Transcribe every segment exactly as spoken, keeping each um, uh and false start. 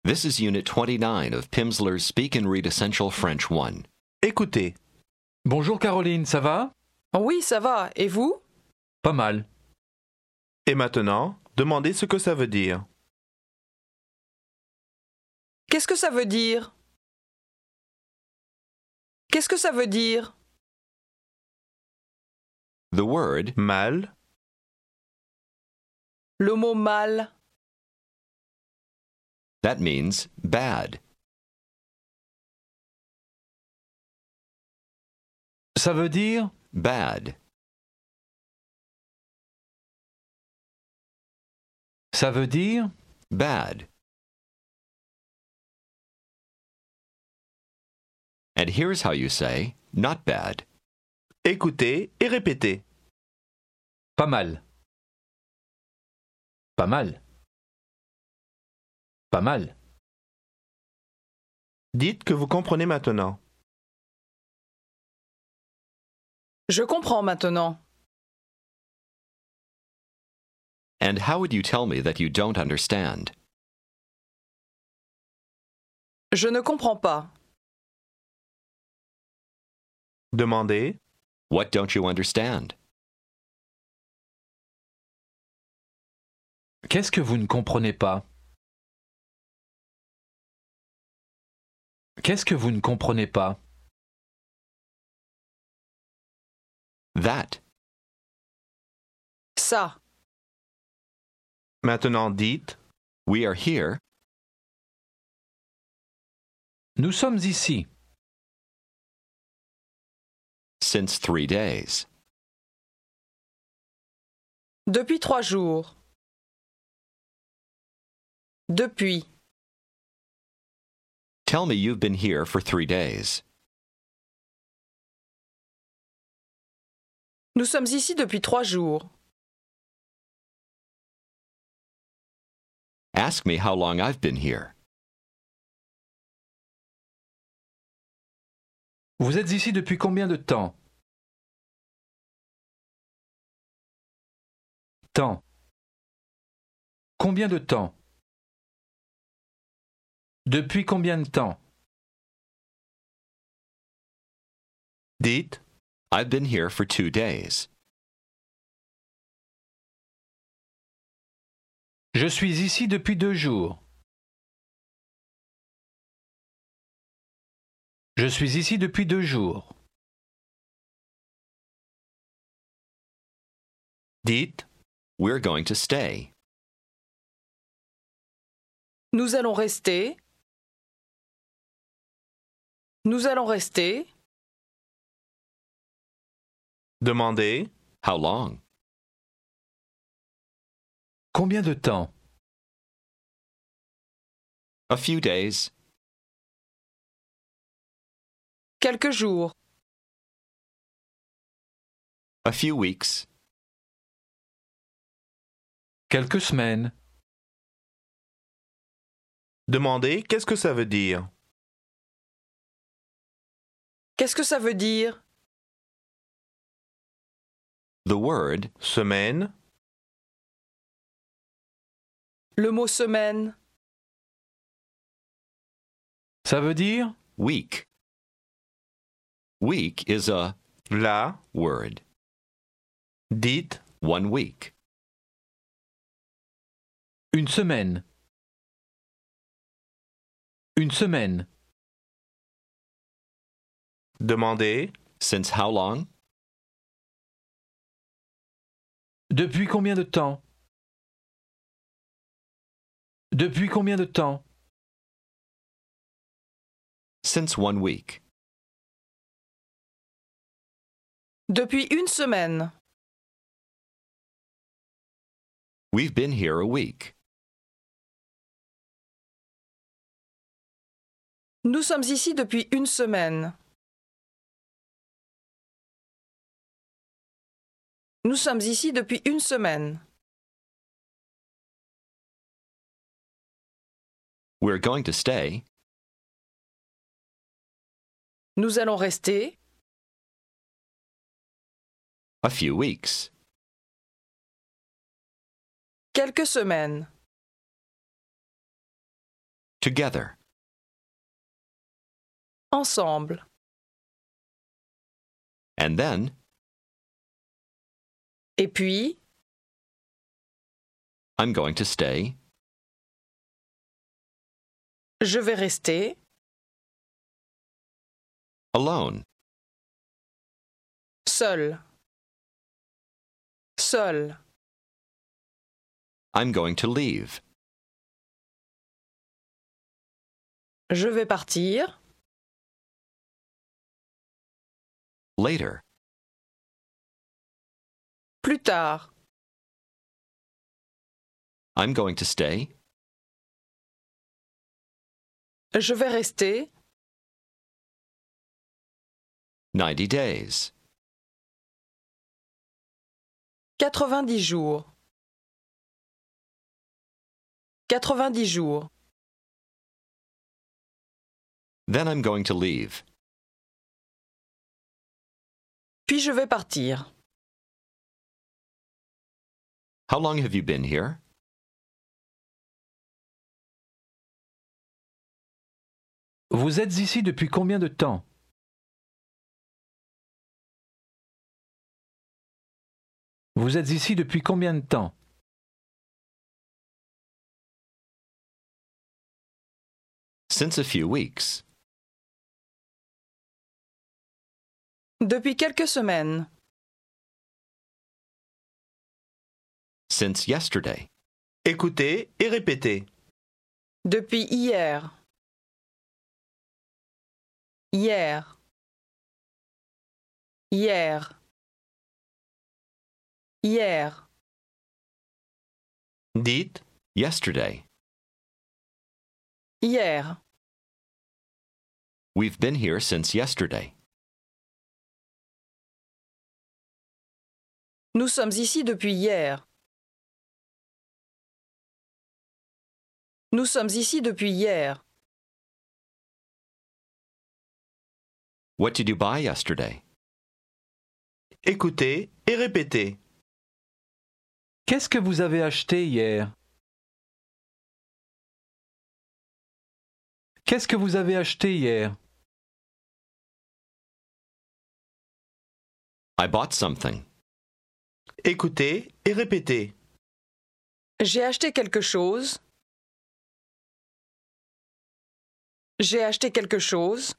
This is Unit twenty-nine of Pimsleur's Speak and Read Essential French one. Écoutez. Bonjour Caroline, ça va? Oui, ça va. Et vous? Pas mal. Et maintenant, demandez ce que ça veut dire. Qu'est-ce que ça veut dire? Qu'est-ce que ça veut dire? The word Mal, Le mot mal. that means bad. Ça veut dire Bad. Ça veut dire Bad. And here's how you say not bad. écoutez et répétez. pas mal. Pas mal. Pas mal. Dites que vous comprenez maintenant. Je comprends maintenant. And how would you tell me that you don't understand? Je ne comprends pas. Demandez. What don't you understand? Qu'est-ce que vous ne comprenez pas? Qu'est-ce que vous ne comprenez pas? That. Ça. Maintenant dites. We are here Nous sommes ici since three days. Depuis trois jours. Depuis. Tell me you've been here for three days. Nous sommes ici depuis trois jours. Ask me how long I've been here. Vous êtes ici depuis combien de temps? Temps. Combien de temps? Depuis combien de temps? Dites. I've been here for two days. Je suis ici depuis deux jours. Je suis ici depuis deux jours. Dites. We're going to stay. Nous allons rester. Nous allons rester. Demandez. How long? Combien de temps? A few days. Quelques jours. A few weeks. Quelques semaines. Demandez qu'est-ce que ça veut dire. Qu'est-ce que ça veut dire? The word Semaine, Le mot semaine. Ça veut dire week. Week is a la, word. dites. One week. une semaine. Une semaine. Demandez. Since how long? Depuis combien de temps? Depuis combien de temps? Since one week. Depuis une semaine. We've been here a week. Nous sommes ici depuis une semaine. Nous sommes ici depuis une semaine. We're going to stay Nous allons rester. a few weeks. Quelques semaines. Together. Ensemble. And then, Et puis, I'm going to stay. je vais rester. Alone. Seul. Seul. I'm going to leave. Je vais partir. Later. Plus tard. I'm going to stay. Je vais rester. ninety days. quatre-vingt-dix jours. quatre-vingt-dix jours. Then I'm going to leave. Puis je vais partir. How long have you been here? Vous êtes ici depuis combien de temps? Vous êtes ici depuis combien de temps? Since a few weeks. Depuis quelques semaines. Since yesterday. Écoutez et répétez. Depuis hier. Hier. Hier. Hier. Dites Yesterday. Hier. We've been here since yesterday. Nous sommes ici depuis hier. Nous sommes ici depuis hier. What did you buy yesterday? Écoutez et répétez. Qu'est-ce que vous avez acheté hier? Qu'est-ce que vous avez acheté hier? I bought something. Écoutez et répétez. J'ai acheté quelque chose. J'ai acheté quelque chose.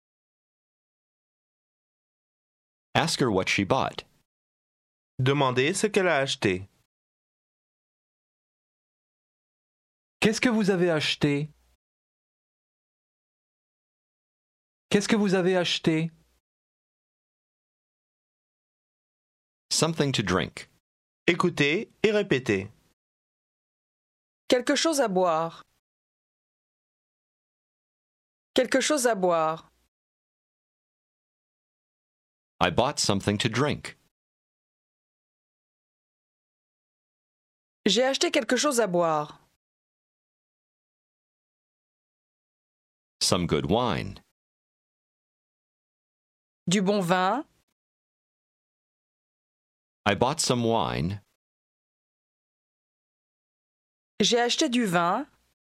Ask her what she bought. Demandez ce qu'elle a acheté. Qu'est-ce que vous avez acheté? Qu'est-ce que vous avez acheté? Something to drink. Écoutez et répétez. Quelque chose à boire. Quelque chose à boire. I bought something to drink. J'ai acheté quelque chose à boire. Some good wine. Du bon vin. I bought some wine. J'ai acheté du vin.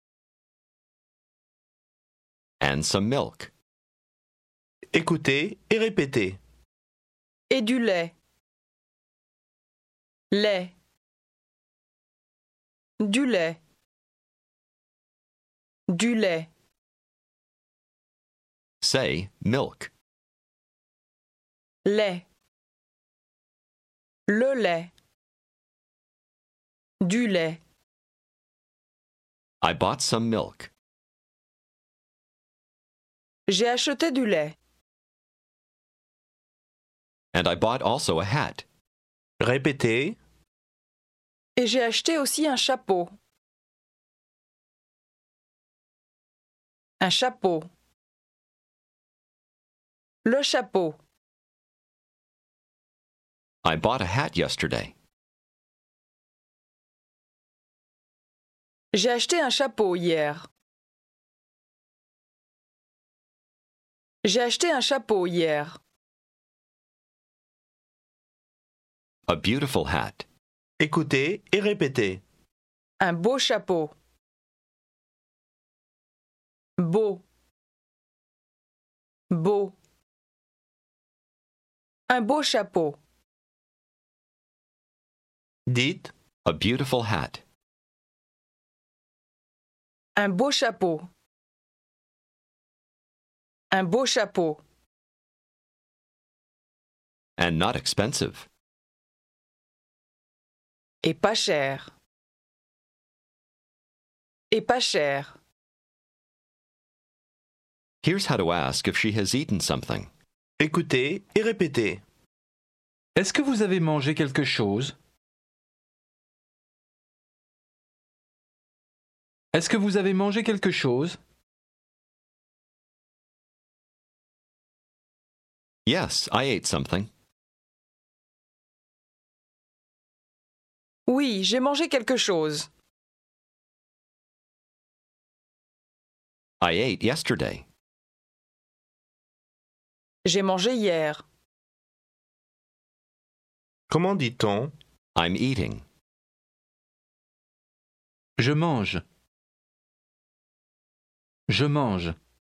And some milk. Écoutez et répétez. Et du lait. Lait. Du lait. Du lait. Say milk. Lait. Le lait. Du lait. I bought some milk. J'ai acheté du lait. And I bought also a hat. Répétez. Et j'ai acheté aussi un chapeau. Un chapeau. Le chapeau. I bought a hat yesterday. J'ai acheté un chapeau hier. J'ai acheté un chapeau hier. A beautiful hat. Écoutez et répétez. Un beau chapeau. Beau. Beau. Un beau chapeau. Dites A beautiful hat. Un beau chapeau. Un beau chapeau. And not expensive. Et pas cher. Et pas cher. Here's how to ask if she has eaten something. écoutez et répétez. Est-ce que vous avez mangé quelque chose? Est-ce que vous avez mangé quelque chose? Yes, I ate something. Oui, j'ai mangé quelque chose. I ate yesterday. J'ai mangé hier. Comment dit-on I'm eating. Je mange. Je mange.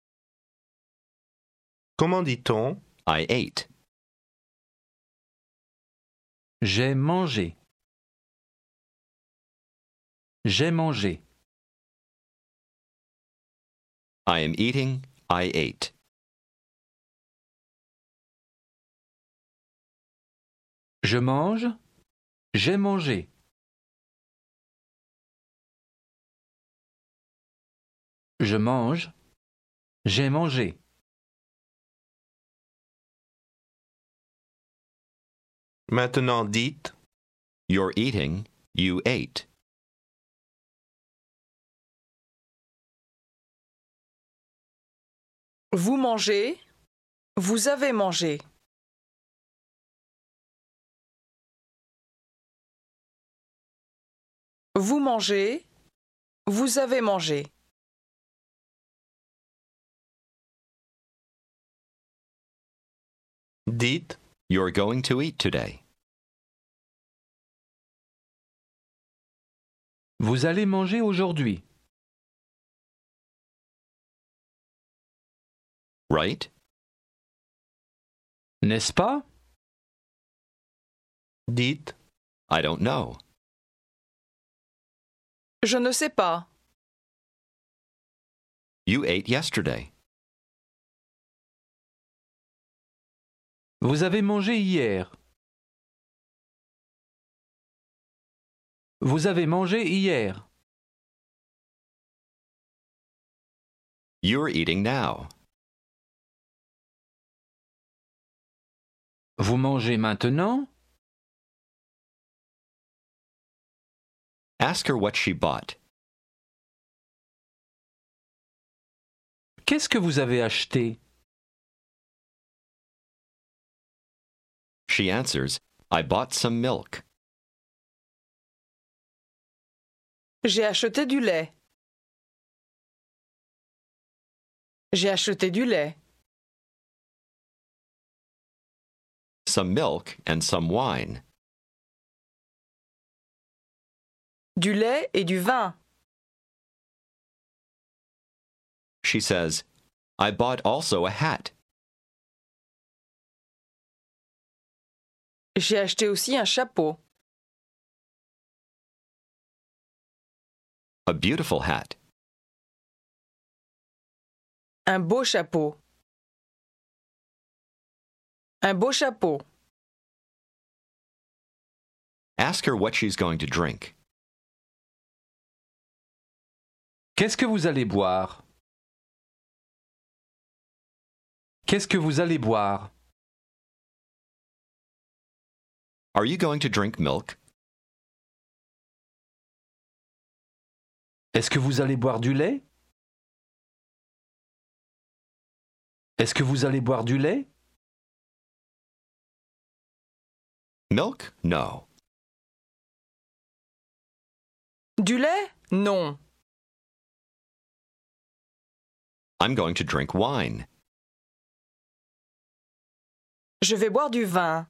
Comment dit-on I ate. J'ai mangé. J'ai mangé. I am eating. I ate. Je mange. J'ai mangé. Je mange. J'ai mangé. Maintenant dites You're eating. You ate. Vous mangez. Vous avez mangé. Vous mangez. Vous avez mangé. dites You're going to eat today. Vous allez manger aujourd'hui. Right? N'est-ce pas? dites I don't know. Je ne sais pas. You ate yesterday. Vous avez mangé hier. Vous avez mangé hier. You're eating now. Vous mangez maintenant? Ask her what she bought. Qu'est-ce que vous avez acheté? She answers, I bought some milk. J'ai acheté du lait. J'ai acheté du lait. Some milk and some wine. Du lait et du vin. She says, I bought also a hat. J'ai acheté aussi un chapeau. A beautiful hat. Un beau chapeau. Un beau chapeau. Ask her what she's going to drink. Qu'est-ce que vous allez boire? Qu'est-ce que vous allez boire? Are you going to drink milk? Est-ce que vous allez boire du lait? Est-ce que vous allez boire du lait? Milk? No. Du lait? Non. I'm going to drink wine. Je vais boire du vin.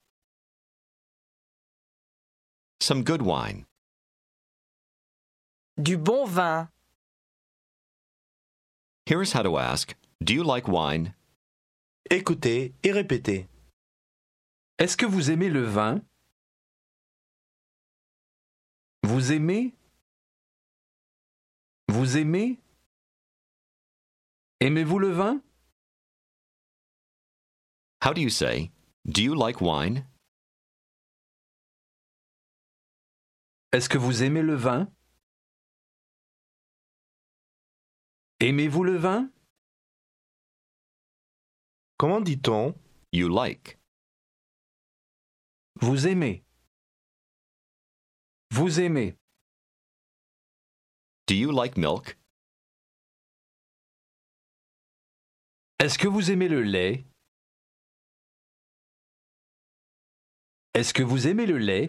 Some good wine. Du bon vin. Here's how to ask, do you like wine? Écoutez et répétez. Est-ce que vous aimez le vin? Vous aimez? Vous aimez? Aimez-vous le vin? How do you say, do you like wine? Est-ce que vous aimez le vin? Aimez-vous le vin? Comment dit-on? You like. Vous aimez. Vous aimez. Do you like milk? Est-ce que vous aimez le lait? Est-ce que vous aimez le lait?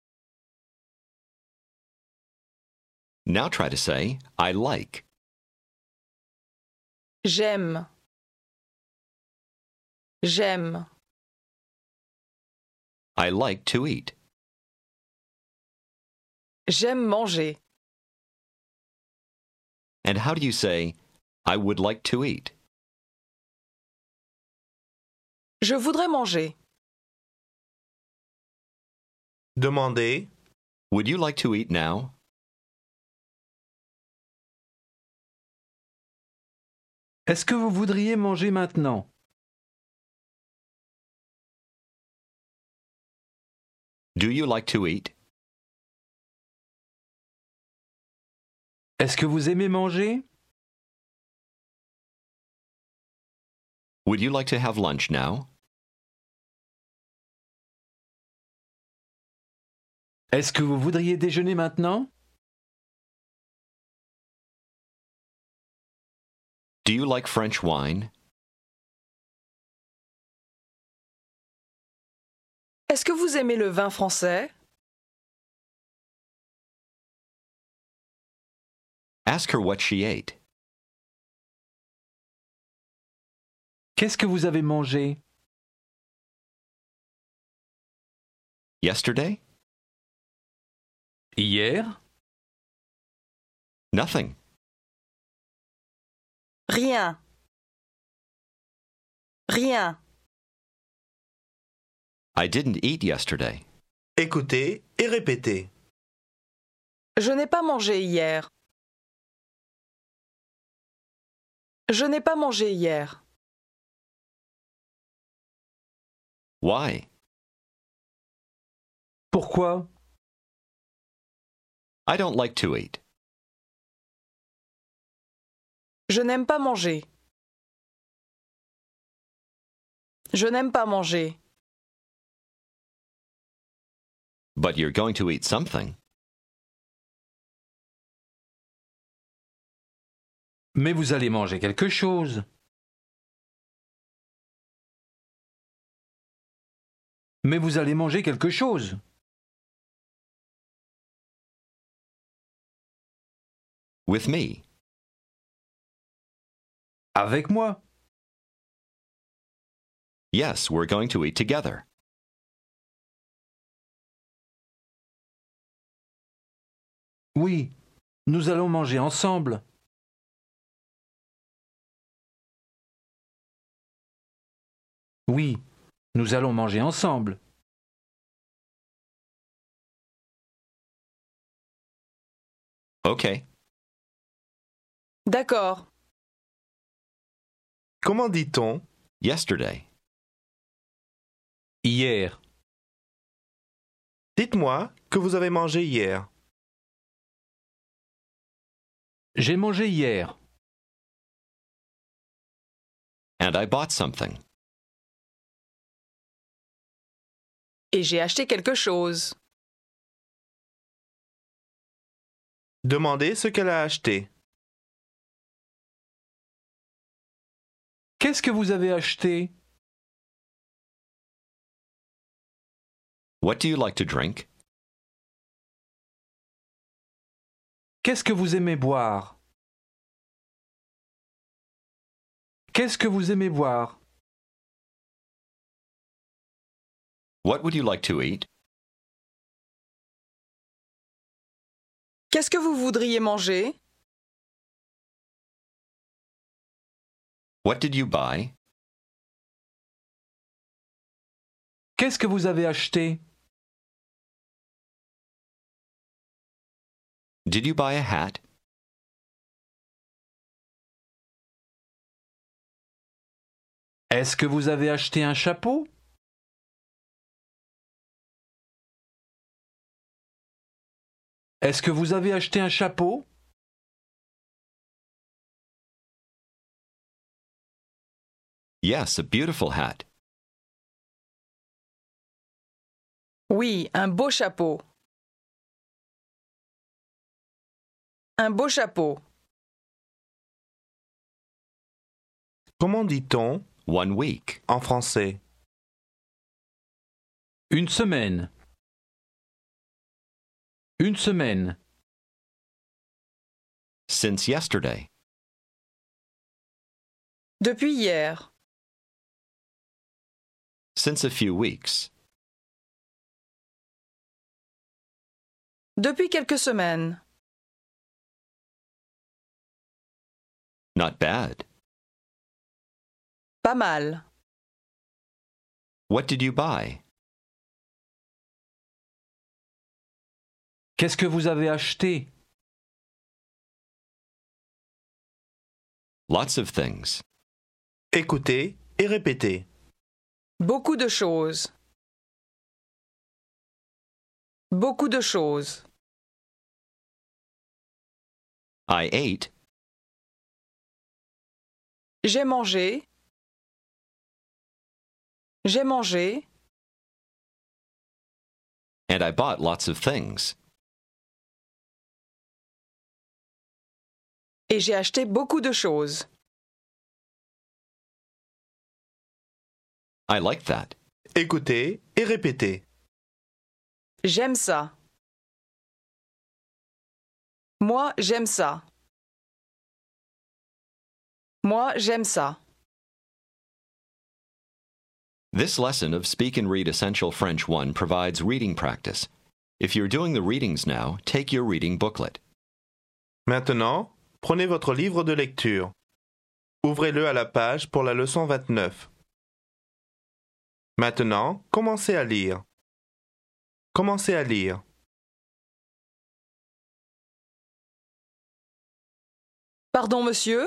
Now try to say, I like. J'aime. J'aime. I like to eat. J'aime manger. And how do you say, I would like to eat? Je voudrais manger. Demandez. Would you like to eat now? Est-ce que vous voudriez manger maintenant? Do you like to eat? Est-ce que vous aimez manger? Would you like to have lunch now? Est-ce que vous voudriez déjeuner maintenant? Do you like French wine? Est-ce que vous aimez le vin français? Ask her what she ate. Qu'est-ce que vous avez mangé? Yesterday? Hier? Nothing. Rien. Rien. I didn't eat yesterday. Écoutez et répétez. Je n'ai pas mangé hier. Je n'ai pas mangé hier. Why? Pourquoi? I don't like to eat. Je n'aime pas manger. Je n'aime pas manger. But you're going to eat something. Mais vous allez manger quelque chose. Mais vous allez manger quelque chose. With me. Avec moi. Yes, we're going to eat together. Oui, nous allons manger ensemble. Oui, nous allons manger ensemble. Okay. D'accord. Comment dit-on? Yesterday. Hier. Dites-moi que vous avez mangé hier. J'ai mangé hier. And I bought something. Et j'ai acheté quelque chose. Demandez ce qu'elle a acheté. Qu'est-ce que vous avez acheté? What do you like to drink? Qu'est-ce que vous aimez boire? Qu'est-ce que vous aimez boire? What would you like to eat? Qu'est-ce que vous voudriez manger? What did you buy? Qu'est-ce que vous avez acheté? Did you buy a hat? Est-ce que vous avez acheté un chapeau? Est-ce que vous avez acheté un chapeau? Yes, a beautiful hat. Oui, un beau chapeau. Un beau chapeau. Comment dit-on One week. en français? Une semaine. Une semaine. Since yesterday. Depuis hier. Since a few weeks. Depuis quelques semaines. Not bad. Pas mal. What did you buy? Qu'est-ce que vous avez acheté? Lots of things. Écoutez et répétez. Beaucoup de choses. Beaucoup de choses. I ate. J'ai mangé. J'ai mangé. And I bought lots of things. Et j'ai acheté beaucoup de choses. I like that. Écoutez et répétez. J'aime ça. Moi, j'aime ça. Moi, j'aime ça. This lesson of Speak and Read Essential French one provides reading practice. If you're doing the readings now, take your reading booklet. Maintenant, prenez votre livre de lecture. Ouvrez-le à la page pour la leçon vingt-neuf. Maintenant, commencez à lire. Commencez à lire. Pardon, monsieur?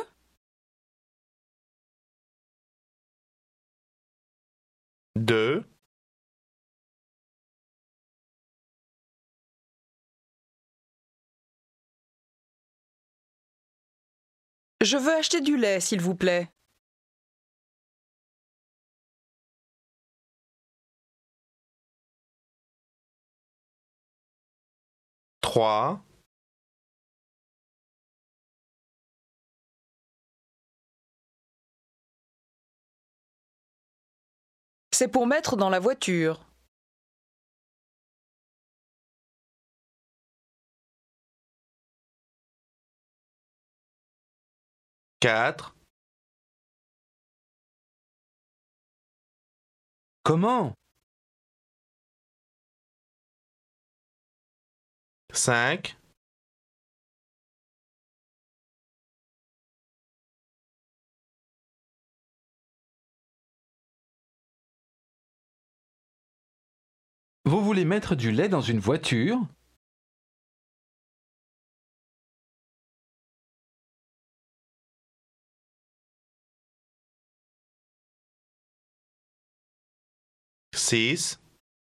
Deux. Je veux acheter du lait, s'il vous plaît. Trois. C'est pour mettre dans la voiture. Quatre. Comment? Cinq. Vous voulez mettre du lait dans une voiture? Six.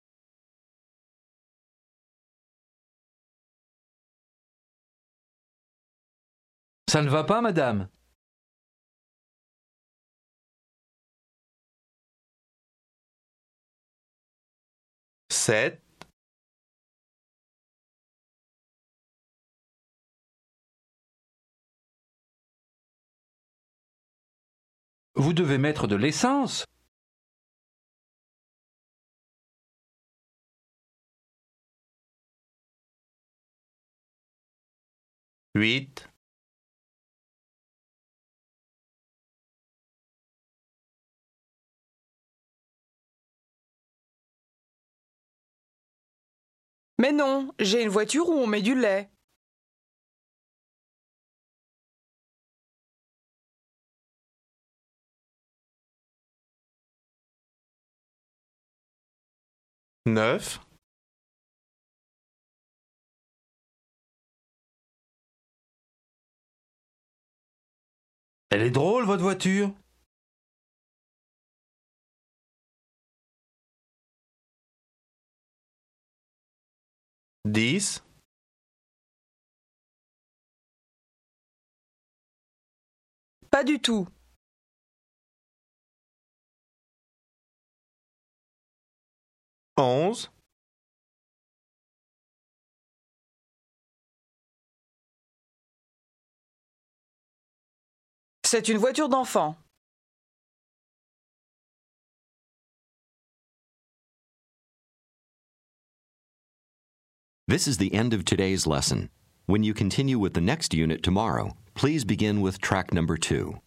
Ça ne va pas, madame? Sept. Vous devez mettre de l'essence. Huit. Mais non, j'ai une voiture où on met du lait. neuf, Elle est drôle, votre voiture. dix, Pas du tout. onze, C'est une voiture d'enfant. This is the end of today's lesson. When you continue with the next unit tomorrow, please begin with track number two.